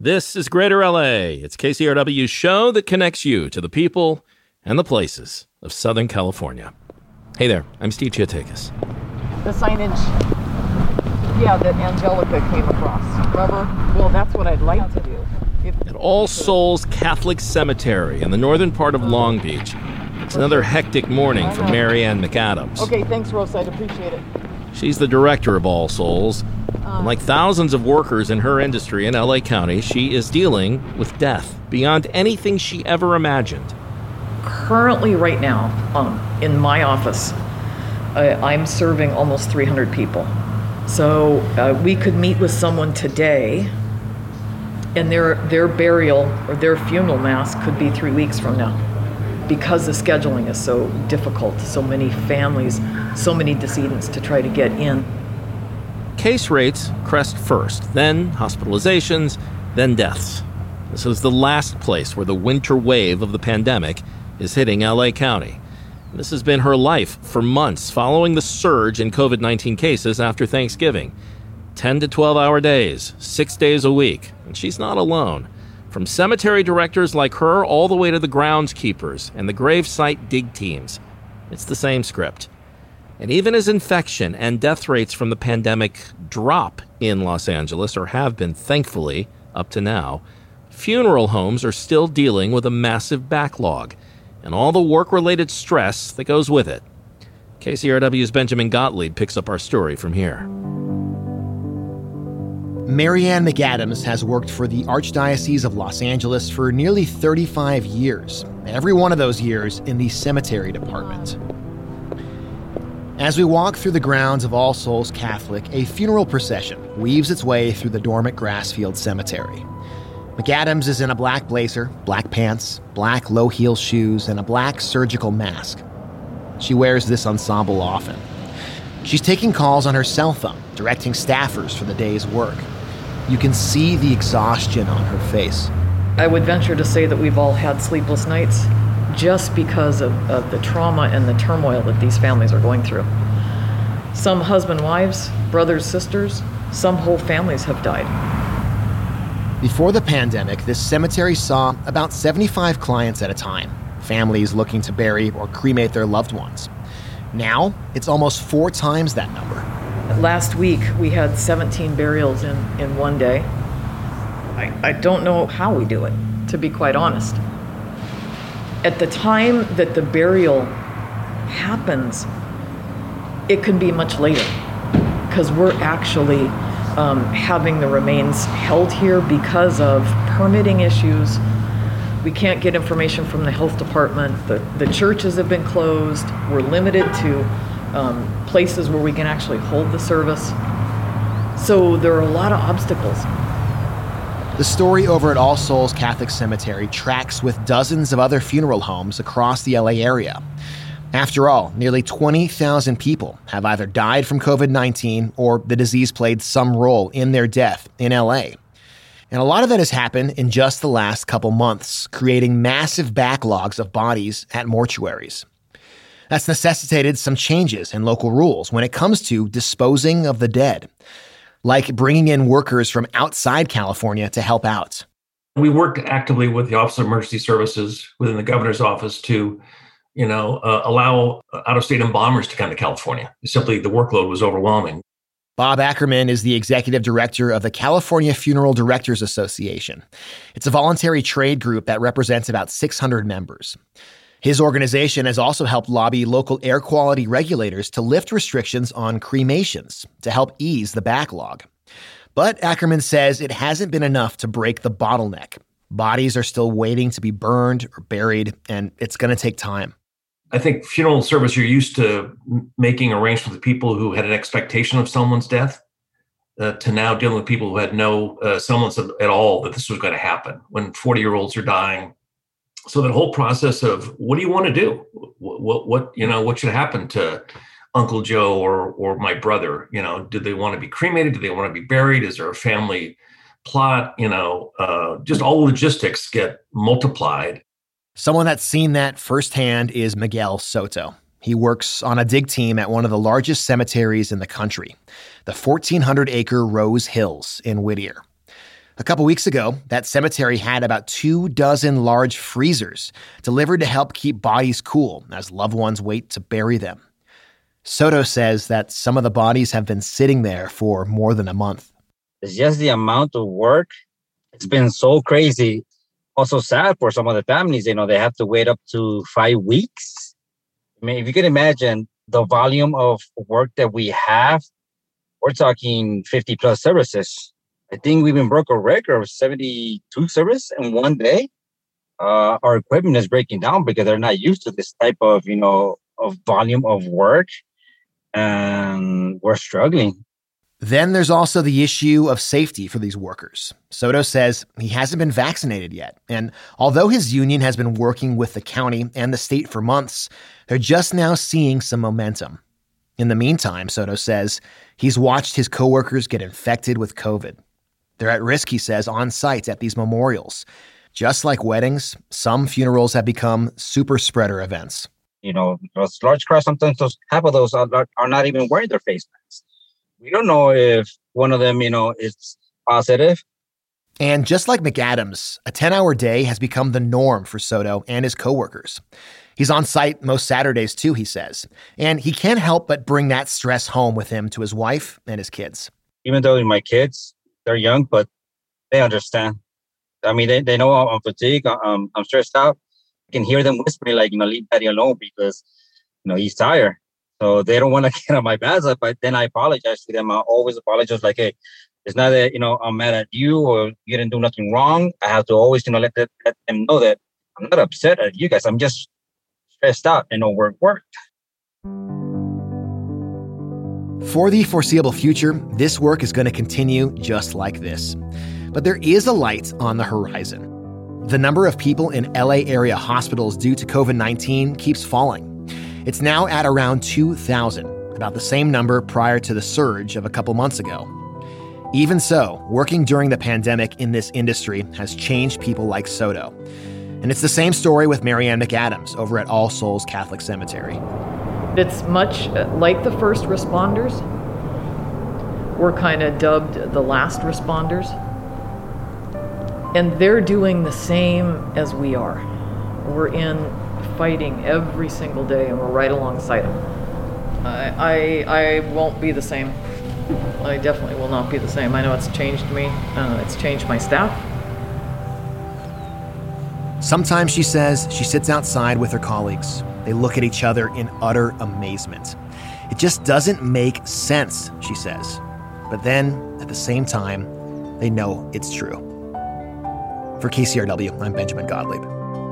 This is Greater LA. It's KCRW's show that connects you to the people and the places of Southern California. Hey there, I'm Steve Chiatakis. The signage, that Angelica came across. Remember? Well, that's what I'd like to do. At All Souls Catholic Cemetery in the northern part of Long Beach, it's another hectic morning for Mary Ann McAdams. Okay, thanks, Rose. I'd appreciate it. She's the director of All Souls. And like thousands of workers in her industry in LA County, she is dealing with death beyond anything she ever imagined. Currently, right now, in my office, I'm serving almost 300 people. So we could meet with someone today, and their burial or their funeral mass could be 3 weeks from now, because the scheduling is so difficult. So many families, so many decedents to try to get in. Case rates crest first, then hospitalizations, then deaths. This is the last place where the winter wave of the pandemic is hitting LA County. This has been her life for months following the surge in COVID-19 cases after Thanksgiving. 10 to 12-hour days, 6 days a week, and she's not alone. From cemetery directors like her all the way to the groundskeepers and the gravesite dig teams, it's the same script. And even as infection and death rates from the pandemic drop in Los Angeles, or have been thankfully up to now, funeral homes are still dealing with a massive backlog and all the work-related stress that goes with it. KCRW's Benjamin Gottlieb picks up our story from here. Mary Ann McAdams has worked for the Archdiocese of Los Angeles for nearly 35 years, every one of those years in the cemetery department. As we walk through the grounds of All Souls Catholic, a funeral procession weaves its way through the dormant Grassfield Cemetery. McAdams is in a black blazer, black pants, black low-heel shoes, and a black surgical mask. She wears this ensemble often. She's taking calls on her cell phone, directing staffers for the day's work. You can see the exhaustion on her face. I would venture to say that we've all had sleepless nights just because of the trauma and the turmoil that these families are going through. Some husband, wives, brothers, sisters, some whole families have died. Before the pandemic, this cemetery saw about 75 clients at a time, families looking to bury or cremate their loved ones. Now, it's almost 4 times that number. Last week, we had 17 burials in one day. I don't know how we do it, to be quite honest. At the time that the burial happens, it can be much later, because we're actually having the remains held here because of permitting issues. We can't get information from the health department. The churches have been closed. We're limited to places where we can actually hold the service. So there are a lot of obstacles. The story over at All Souls Catholic Cemetery tracks with dozens of other funeral homes across the LA area. After all, nearly 20,000 people have either died from COVID-19 or the disease played some role in their death in LA. And a lot of that has happened in just the last couple months, creating massive backlogs of bodies at mortuaries. That's necessitated some changes in local rules when it comes to disposing of the dead, like bringing in workers from outside California to help out. We worked actively with the Office of Emergency Services within the governor's office to, allow out-of-state embalmers to come to California. Simply, the workload was overwhelming. Bob Ackerman is the executive director of the California Funeral Directors Association. It's a voluntary trade group that represents about 600 members. His organization has also helped lobby local air quality regulators to lift restrictions on cremations to help ease the backlog. But Ackerman says it hasn't been enough to break the bottleneck. Bodies are still waiting to be burned or buried, and it's going to take time. I think funeral service, you're used to making arrangements with people who had an expectation of someone's death, to now dealing with people who had no semblance at all that this was going to happen when 40-year-olds are dying. So that whole process of what do you want to do? What should happen to Uncle Joe or my brother? Do they want to be cremated? Do they want to be buried? Is there a family plot? Just all the logistics get multiplied. Someone that's seen that firsthand is Miguel Soto. He works on a dig team at one of the largest cemeteries in the country, the 1,400-acre Rose Hills in Whittier. A couple weeks ago, that cemetery had about 24 large freezers delivered to help keep bodies cool as loved ones wait to bury them. Soto says that some of the bodies have been sitting there for more than a month. It's just the amount of work. It's been so crazy. Also sad for some of the families, they have to wait up to 5 weeks. I mean, if you can imagine the volume of work that we have, we're talking 50 plus services. I think we even broke a record of 72 services in one day. Our equipment is breaking down because they're not used to this type of, of volume of work. And we're struggling. Then there's also the issue of safety for these workers. Soto says he hasn't been vaccinated yet. And although his union has been working with the county and the state for months, they're just now seeing some momentum. In the meantime, Soto says he's watched his coworkers get infected with COVID. They're at risk, he says, on site at these memorials. Just like weddings, some funerals have become super spreader events. Those large crowds, sometimes half of those are not even wearing their face masks. We don't know if one of them, is positive. And just like McAdams, a 10-hour day has become the norm for Soto and his coworkers. He's on site most Saturdays too, he says. And he can't help but bring that stress home with him to his wife and his kids. Even though my kids, they're young, but they understand. I mean, they know I'm fatigued, I'm stressed out. I can hear them whispering like, leave Daddy alone because, he's tired. So they don't want to get on my bad side, but then I apologize to them. I always apologize like, hey, it's not that, I'm mad at you or you didn't do nothing wrong. I have to always, let them know that I'm not upset at you guys. I'm just stressed out and work. For the foreseeable future, this work is going to continue just like this. But there is a light on the horizon. The number of people in LA area hospitals due to COVID-19 keeps falling. It's now at around 2,000, about the same number prior to the surge of a couple months ago. Even so, working during the pandemic in this industry has changed people like Soto. And it's the same story with Marianne McAdams over at All Souls Catholic Cemetery. It's much like the first responders. We're kind of dubbed the last responders. And they're doing the same as we are. We're in fighting every single day, and we're right alongside them. I won't be the same. I definitely will not be the same. I know it's changed me. It's changed my staff. Sometimes, she says, she sits outside with her colleagues. They look at each other in utter amazement. It just doesn't make sense, she says. But then, at the same time, they know it's true. For KCRW, I'm Benjamin Gottlieb.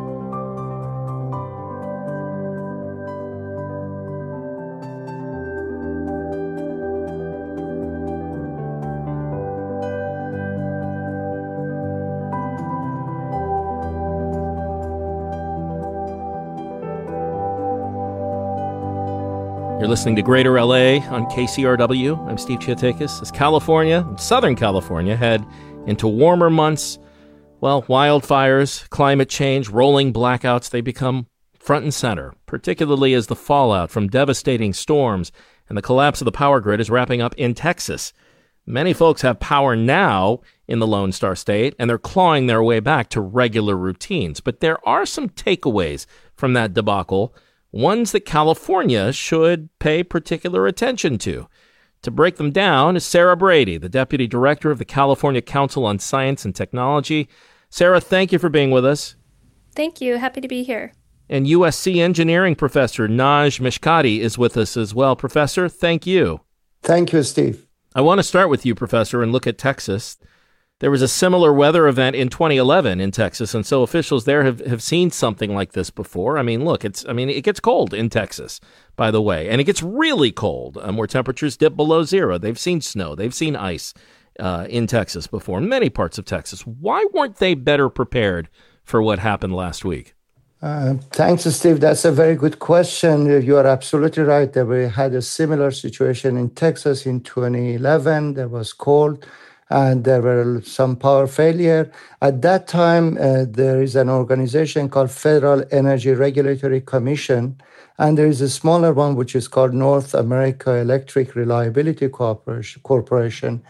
You're listening to Greater LA on KCRW. I'm Steve Chiatakis. As California, Southern California, head into warmer months, wildfires, climate change, rolling blackouts, they become front and center, particularly as the fallout from devastating storms and the collapse of the power grid is wrapping up in Texas. Many folks have power now in the Lone Star State, and they're clawing their way back to regular routines. But there are some takeaways from that debacle, ones that California should pay particular attention to. To break them down is Sarah Brady, the Deputy Director of the California Council on Science and Technology. Sarah, thank you for being with us. Thank you. Happy to be here. And USC engineering professor Naj Mishkati is with us as well. Professor, thank you. Thank you, Steve. I want to start with you, Professor, and look at Texas. There was a similar weather event in 2011 in Texas, and so officials there have seen something like this before. I mean, look, it gets cold in Texas, by the way, and it gets really cold where temperatures dip below zero. They've seen snow. They've seen ice in Texas before, in many parts of Texas. Why weren't they better prepared for what happened last week? Thanks, Steve. That's a very good question. You are absolutely right that we had a similar situation in Texas in 2011. There was cold and there were some power failure. At that time, there is an organization called Federal Energy Regulatory Commission, and there is a smaller one which is called North America Electric Reliability Corporation.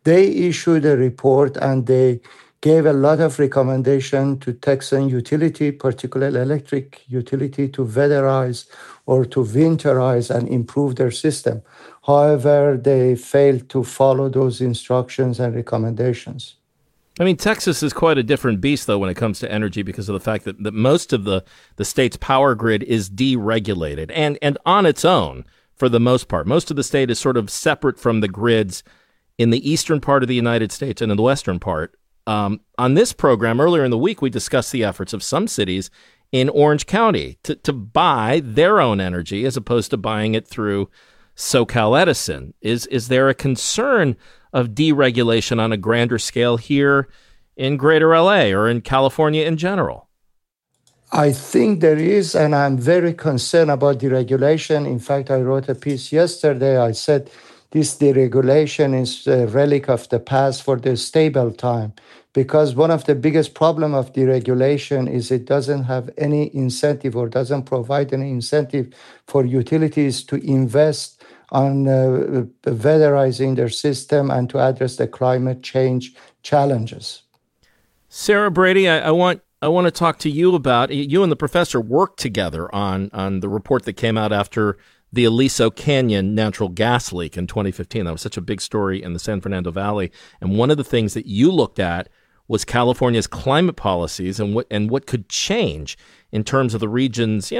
They issued a report and they gave a lot of recommendation to Texan utility, particularly electric utility, to weatherize or to winterize and improve their system. However, they failed to follow those instructions and recommendations. I mean, Texas is quite a different beast, though, when it comes to energy because of the fact that most of the state's power grid is deregulated and on its own for the most part. Most of the state is sort of separate from the grids in the eastern part of the United States and in the western part. On this program, earlier in the week, we discussed the efforts of some cities in Orange County to buy their own energy as opposed to buying it through SoCal Edison. Is there a concern of deregulation on a grander scale here in Greater LA or in California in general? I think there is, and I'm very concerned about deregulation. In fact, I wrote a piece yesterday. I said this deregulation is a relic of the past for the stable time, because one of the biggest problems of deregulation is it doesn't have any incentive or doesn't provide any incentive for utilities to invest on weatherizing their system and to address the climate change challenges. Sarah Brady, I want to talk to you about, you and the professor worked together on the report that came out after the Aliso Canyon natural gas leak in 2015. That was such a big story in the San Fernando Valley. And one of the things that you looked at was California's climate policies and what could change in terms of the region's,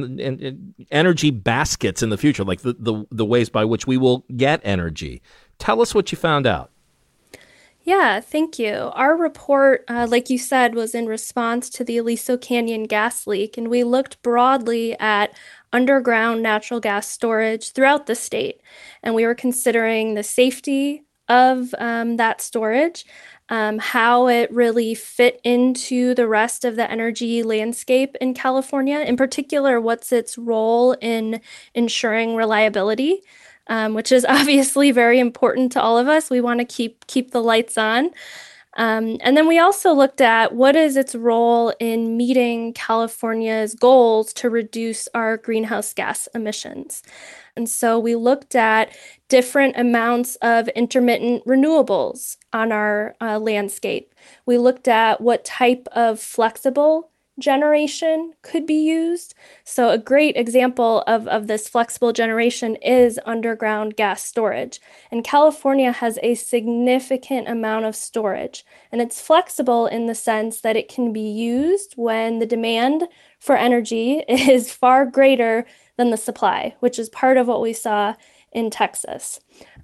energy baskets in the future, like the ways by which we will get energy. Tell us what you found out. Yeah, thank you. Our report, like you said, was in response to the Aliso Canyon gas leak, and we looked broadly at underground natural gas storage throughout the state. And we were considering the safety of that storage, how it really fit into the rest of the energy landscape in California. In particular, what's its role in ensuring reliability, which is obviously very important to all of us. We want to keep the lights on. And then we also looked at what is its role in meeting California's goals to reduce our greenhouse gas emissions. And so we looked at different amounts of intermittent renewables on our landscape. We looked at what type of flexible generation could be used. So a great example of this flexible generation is underground gas storage. And California has a significant amount of storage, and it's flexible in the sense that it can be used when the demand for energy is far greater than the supply, which is part of what we saw in Texas.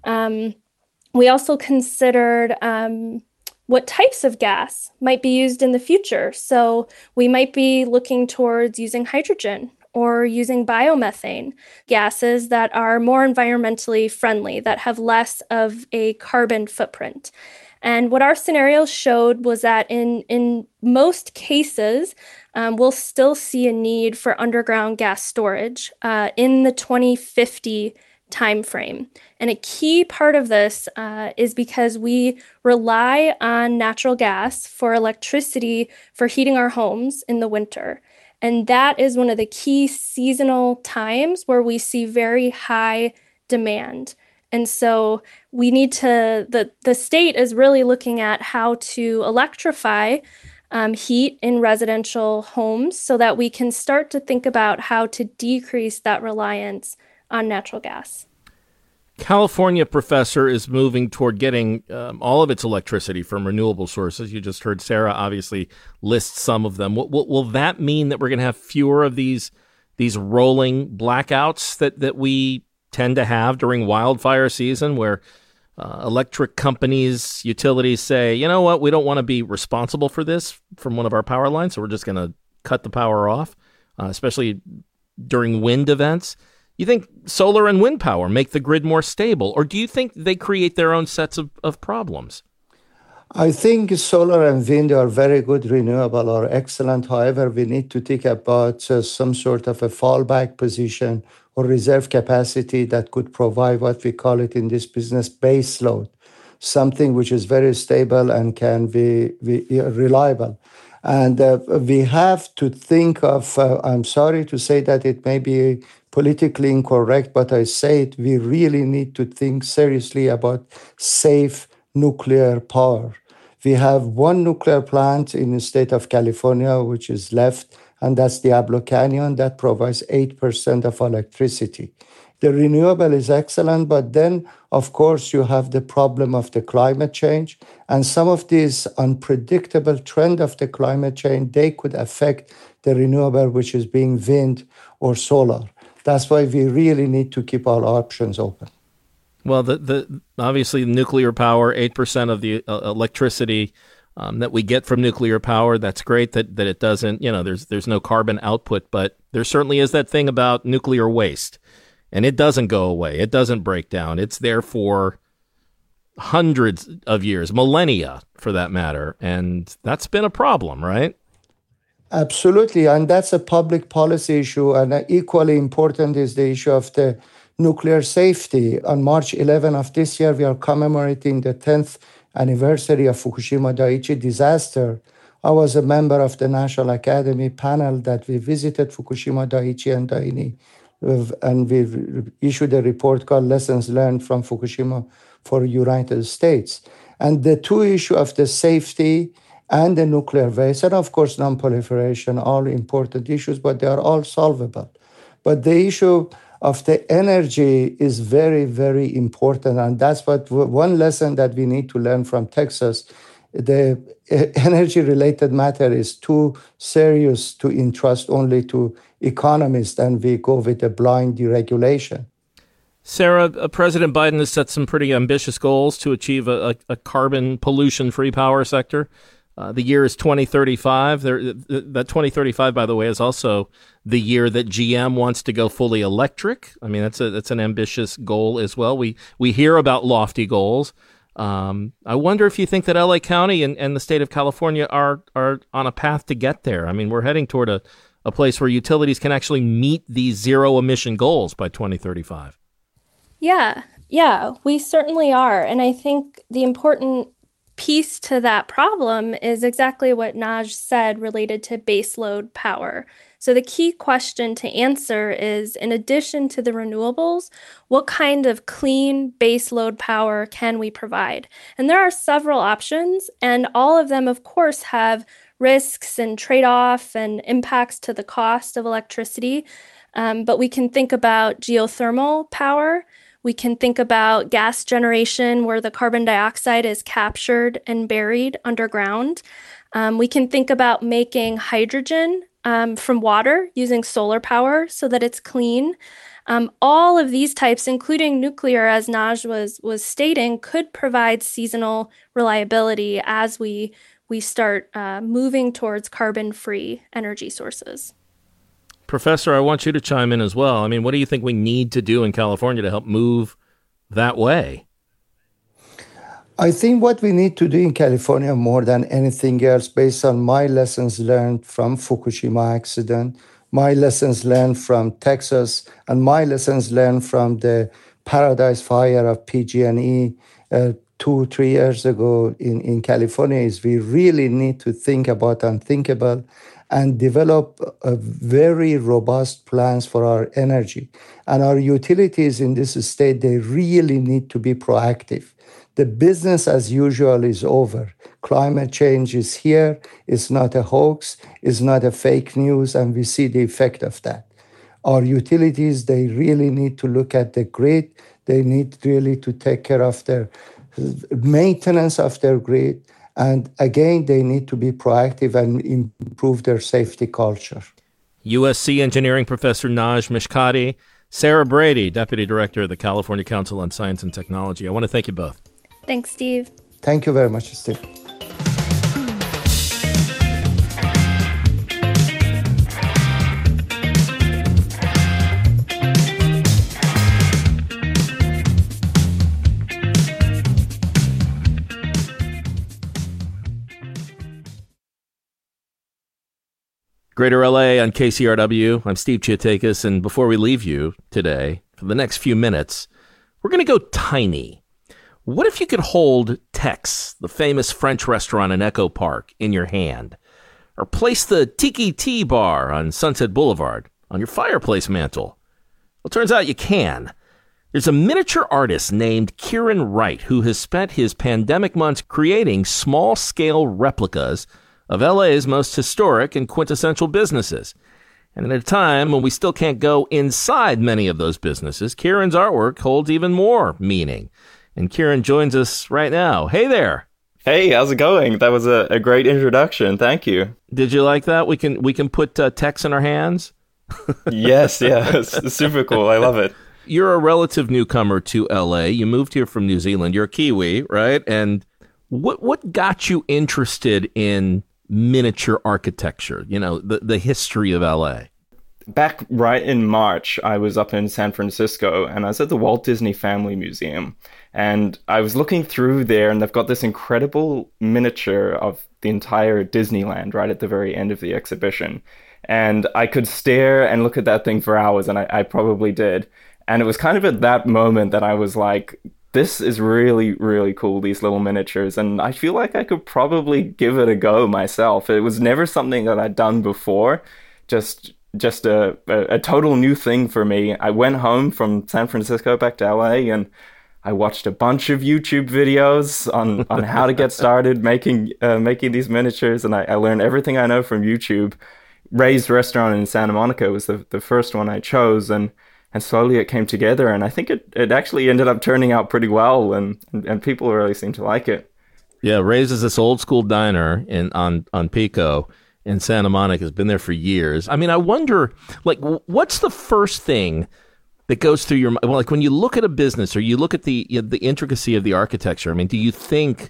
We also considered what types of gas might be used in the future. So we might be looking towards using hydrogen or using biomethane, gases that are more environmentally friendly, that have less of a carbon footprint. And what our scenarios showed was that in most cases, we'll still see a need for underground gas storage in the 2050 timeframe. And a key part of this is because we rely on natural gas for electricity for heating our homes in the winter. And that is one of the key seasonal times where we see very high demand. And so we need to, the state is really looking at how to electrify heat in residential homes so that we can start to think about how to decrease that reliance on natural gas. California, professor, is moving toward getting all of its electricity from renewable sources. You just heard Sarah obviously list some of them. Will that mean that we're going to have fewer of these rolling blackouts that we tend to have during wildfire season, where electric companies, utilities say, you know what, we don't want to be responsible for this from one of our power lines, so we're just going to cut the power off, especially during wind events? You think solar and wind power make the grid more stable, or do you think they create their own sets of problems? I think solar and wind are very good, renewable or excellent. However, we need to think about some sort of a fallback position or reserve capacity that could provide what we call it in this business base load, something which is very stable and can be reliable. And we have to think of, I'm sorry to say that it may be politically incorrect, but I say it, we really need to think seriously about safe nuclear power. We have one nuclear plant in the state of California, which is left, and that's Diablo Canyon, that provides 8% of electricity. The renewable is excellent, but then, of course, you have the problem of the climate change. And some of these unpredictable trend of the climate change, they could affect the renewable, which is being wind or solar. That's why we really need to keep our options open. Well, the obviously nuclear power, 8% of the electricity that we get from nuclear power, that's great that it doesn't, there's no carbon output, but there certainly is that thing about nuclear waste. And it doesn't go away. It doesn't break down. It's there for hundreds of years, millennia for that matter. And that's been a problem, right? Absolutely. And that's a public policy issue. And equally important is the issue of the nuclear safety. On March 11 of this year, we are commemorating the 10th anniversary of Fukushima Daiichi disaster. I was a member of the National Academy panel that we visited Fukushima Daiichi and Daini. And we've issued a report called Lessons Learned from Fukushima for United States. And the two issues of the safety and the nuclear waste, and of course non-proliferation, all important issues, but they are all solvable. But the issue of the energy is very, very important. And that's what one lesson that we need to learn from Texas. The energy-related matter is too serious to entrust only to economists, and we go with a blind deregulation. Sarah, President Biden has set some pretty ambitious goals to achieve a carbon pollution-free power sector. The year is 2035. That 2035, by the way, is also the year that GM wants to go fully electric. I mean, that's an ambitious goal as well. We hear about lofty goals. I wonder if you think that LA County and the state of California are on a path to get there. I mean, we're heading toward a place where utilities can actually meet these zero emission goals by 2035. Yeah, we certainly are. And I think the important piece to that problem is exactly what Naj said related to baseload power. So the key question to answer is, in addition to the renewables, what kind of clean baseload power can we provide? And there are several options, and all of them, of course, have risks and trade-off and impacts to the cost of electricity. But we can think about geothermal power. We can think about gas generation where the carbon dioxide is captured and buried underground. We can think about making hydrogen from water using solar power so that it's clean. All of these types, including nuclear, as Naj was stating, could provide seasonal reliability as we start moving towards carbon-free energy sources. Professor, I want you to chime in as well. I mean, what do you think we need to do in California to help move that way? I think what we need to do in California more than anything else, based on my lessons learned from Fukushima accident, my lessons learned from Texas, and my lessons learned from the Paradise Fire of PG&E 2-3 years ago in California, is we really need to think about unthinkable and develop a very robust plans for our energy. And our utilities in this state, they really need to be proactive. The business as usual is over. Climate change is here. It's not a hoax. It's not a fake news. And we see the effect of that. Our utilities, they really need to look at the grid. They need really to take care of their maintenance of their grid. And again, they need to be proactive and improve their safety culture. USC Engineering Professor Naj Mishkati, Sarah Brady, Deputy Director of the California Council on Science and Technology. I want to thank you both. Thanks, Steve. Thank you very much, Steve. Greater LA on KCRW. I'm Steve Chiotakis, and before we leave you today, for the next few minutes, we're going to go tiny. What if you could hold Tex, the famous French restaurant in Echo Park, in your hand? Or place the Tiki Tea Bar on Sunset Boulevard on your fireplace mantle? Well, it turns out you can. There's a miniature artist named Kieran Wright who has spent his pandemic months creating small-scale replicas of LA's most historic and quintessential businesses. And at a time when we still can't go inside many of those businesses, Kieran's artwork holds even more meaning. And Kieran joins us right now. Hey there. Hey, how's it going? That was a great introduction. Thank you. Did you like that? We can put text in our hands? Yes, yeah. It's super cool. I love it. You're a relative newcomer to LA. You moved here from New Zealand. You're a Kiwi, right? And what got you interested in miniature architecture? You know, the history of LA. Back right in March, I was up in San Francisco and I was at the Walt Disney Family Museum. And I was looking through there and they've got this incredible miniature of the entire Disneyland right at the very end of the exhibition. And I could stare and look at that thing for hours, and I probably did. And it was kind of at that moment that I was like, this is really, really cool, these little miniatures. And I feel like I could probably give it a go myself. It was never something that I'd done before, just a total new thing for me. I went home from San Francisco back to LA and I watched a bunch of YouTube videos on how to get started making these miniatures. And I learned everything I know from YouTube. Ray's Restaurant in Santa Monica was the first one I chose. And slowly it came together, and I think it actually ended up turning out pretty well, and people really seem to like it. Yeah, Ray's is this old school diner on Pico in Santa Monica. Has been there for years. I mean, I wonder, like, what's the first thing that goes through your mind? Well, like when you look at a business or you look at the intricacy of the architecture. I mean, do you think,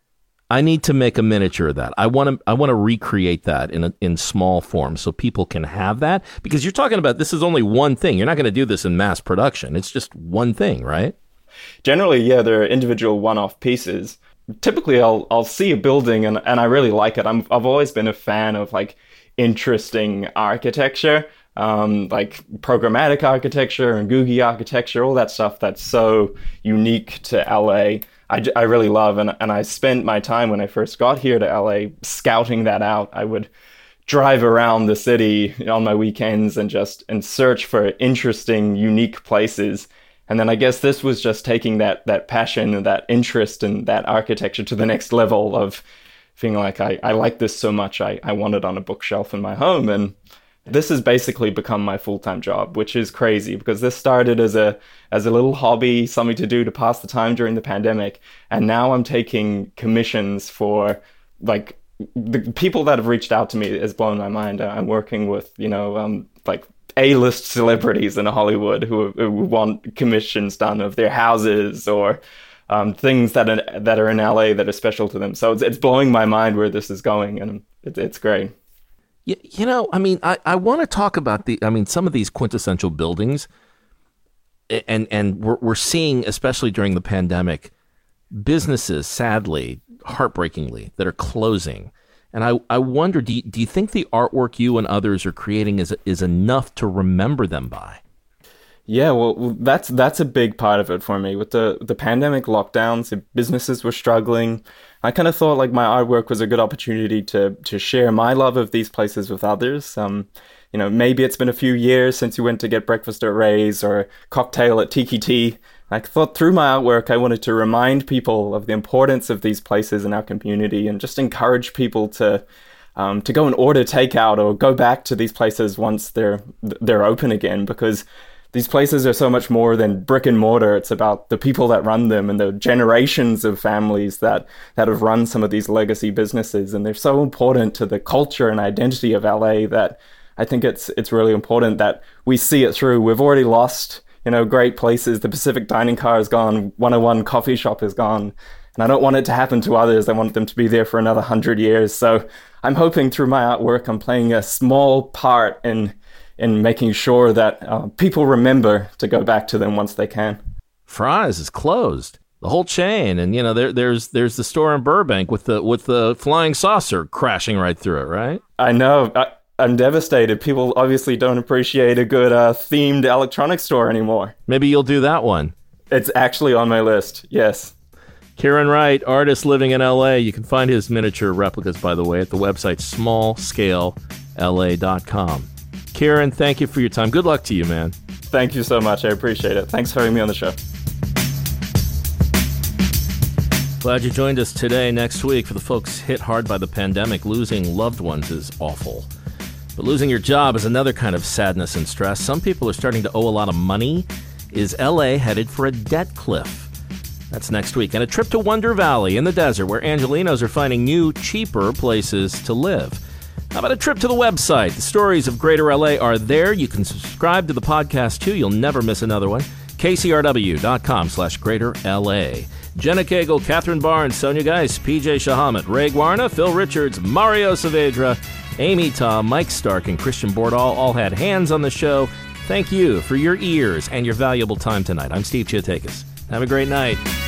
I need to make a miniature of that? I want to recreate that in small form so people can have that, because you're talking about, this is only one thing. You're not going to do this in mass production. It's just one thing, right? Generally, yeah, they're individual one-off pieces. Typically, I'll see a building and I really like it. I've always been a fan of like interesting architecture, like programmatic architecture and Googie architecture, all that stuff that's so unique to LA. I really love, and I spent my time when I first got here to LA scouting that out. I would drive around the city on my weekends and search for interesting, unique places. And then I guess this was just taking that passion and that interest in that architecture to the next level of feeling like I like this so much, I want it on a bookshelf in my home. And this has basically become my full-time job, which is crazy because this started as a little hobby, something to do to pass the time during the pandemic. And now I'm taking commissions for, like, the people that have reached out to me has blown my mind. I'm working with, like A-list celebrities in Hollywood who want commissions done of their houses or things that are in LA that are special to them. So it's blowing my mind where this is going, and it's great. You know, I mean, I want to talk about some of these quintessential buildings, and we're seeing, especially during the pandemic, businesses, sadly, heartbreakingly, that are closing. And I wonder, do you think the artwork you and others are creating is enough to remember them by? Yeah, well, that's a big part of it for me. With the pandemic lockdowns, businesses were struggling. I kind of thought like my artwork was a good opportunity to share my love of these places with others. Maybe it's been a few years since you went to get breakfast at Ray's or cocktail at Tiki Tea. I thought through my artwork, I wanted to remind people of the importance of these places in our community and just encourage people to go and order takeout or go back to these places once they're open again, because these places are so much more than brick and mortar. It's about the people that run them and the generations of families that have run some of these legacy businesses. And they're so important to the culture and identity of LA that I think it's really important that we see it through. We've already lost, great places. The Pacific Dining Car is gone. 101 Coffee Shop is gone. And I don't want it to happen to others. I want them to be there for another 100 years. So I'm hoping through my artwork, I'm playing a small part in making sure that people remember to go back to them once they can. Fry's is closed, the whole chain, and there's the store in Burbank with the flying saucer crashing right through it, right? I know. I'm devastated. People obviously don't appreciate a good themed electronics store anymore. Maybe you'll do that one. It's actually on my list. Yes. Kieran Wright, artist living in LA. You can find his miniature replicas, by the way, at the website smallscalela.com. Kieran, thank you for your time. Good luck to you, man. Thank you so much. I appreciate it. Thanks for having me on the show. Glad you joined us today. Next week, for the folks hit hard by the pandemic, losing loved ones is awful. But losing your job is another kind of sadness and stress. Some people are starting to owe a lot of money. Is LA headed for a debt cliff? That's next week. And a trip to Wonder Valley in the desert, where Angelenos are finding new, cheaper places to live. How about a trip to the website? The stories of Greater LA are there. You can subscribe to the podcast, too. You'll never miss another one. KCRW.com/GreaterLA. Jenna Cagle, Catherine Barnes, Sonia Geis, PJ Shahamet, Ray Guarna, Phil Richards, Mario Saavedra, Amy Tom, Mike Stark, and Christian Bordahl all had hands on the show. Thank you for your ears and your valuable time tonight. I'm Steve Chiotakis. Have a great night.